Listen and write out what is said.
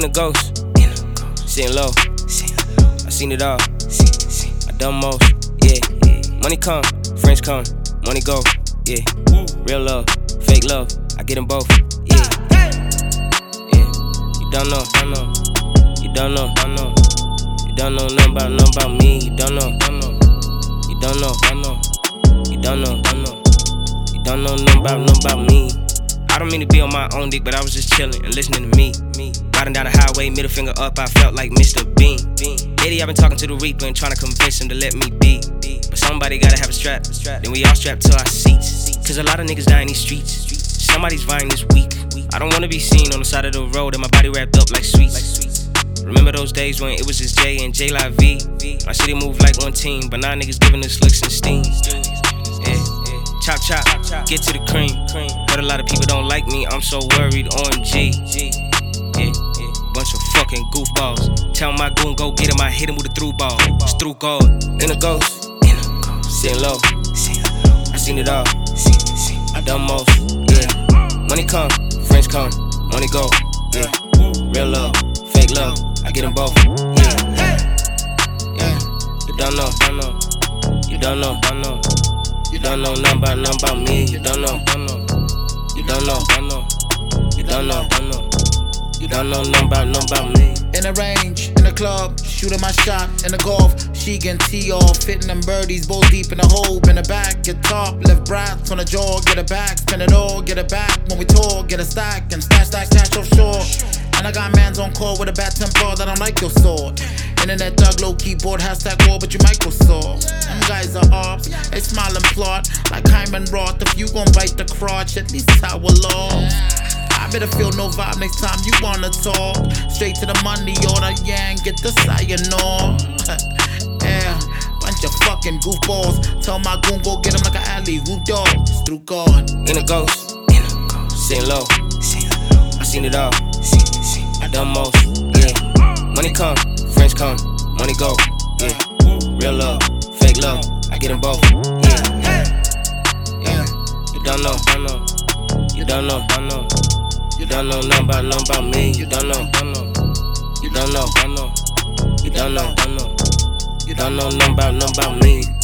ghost, sitting low. I seen it all, I done most, yeah. Money come, friends come, money go, yeah. Real love, fake love, I get them both, yeah. You don't know, you don't know, you don't know nothing about me. You don't know, you don't know, you don't know, you don't know nothing about me. I don't mean to be on my own dick, but I was just chillin' and listening to me. Riding down the highway, middle finger up, I felt like Mr. Bean. Lately I've been talking to the Reaper and trying to convince him to let me be. But somebody gotta have a strap, then we all strapped to our seats. Cause a lot of niggas die in these streets. Somebody's vying this week. I don't wanna be seen on the side of the road and my body wrapped up like sweets. Remember those days when it was just J and J Live V? My city moved like one team, but now niggas giving us looks and steam. Yeah. Chop chop, get to the cream. Heard a lot of people don't like me, I'm so worried, OMG. Yeah. Bunch of fucking goofballs. Tell my goon go get him, I hit him with a through ball. It's through God, in a ghost, sitting low. I seen it all, I done most, yeah. Money come, friends come, money go, yeah. Real love, fake love, I get them both, yeah. You don't know, you don't know, you don't know nothing about me. You don't know, you don't know, you don't know, you don't know nothing about me. In the range, in the club, shooting my shot in the golf. She getting tee off, hitting them birdies, both deep in the hole, in the back, get top, left brass on the jaw, get it back, spin it all, get it back. When we talk, get a stack and stash offshore. And I got mans on call with a bad temper that don't like your sword. Internet dog, low keyboard, hashtag war, but you Microsoft. Them guys are ops, they smile and plot like Hyman Roth. If you gon' bite the crotch, at least towel off. I better feel no vibe next time you wanna talk. Straight to the money order, yeah, and get the sayonara. Yeah, bunch of fucking goofballs. Tell my goon go get him like an alley-oop dog. It's through God. In a ghost, sitting low. I seen it all, I done most, yeah. Money come, friends come, money go, yeah. Real love, fake love, I get them both, yeah. You don't know, you don't know, you don't know nothing about me. You don't know, you don't know, you don't know, you don't know nothing about me.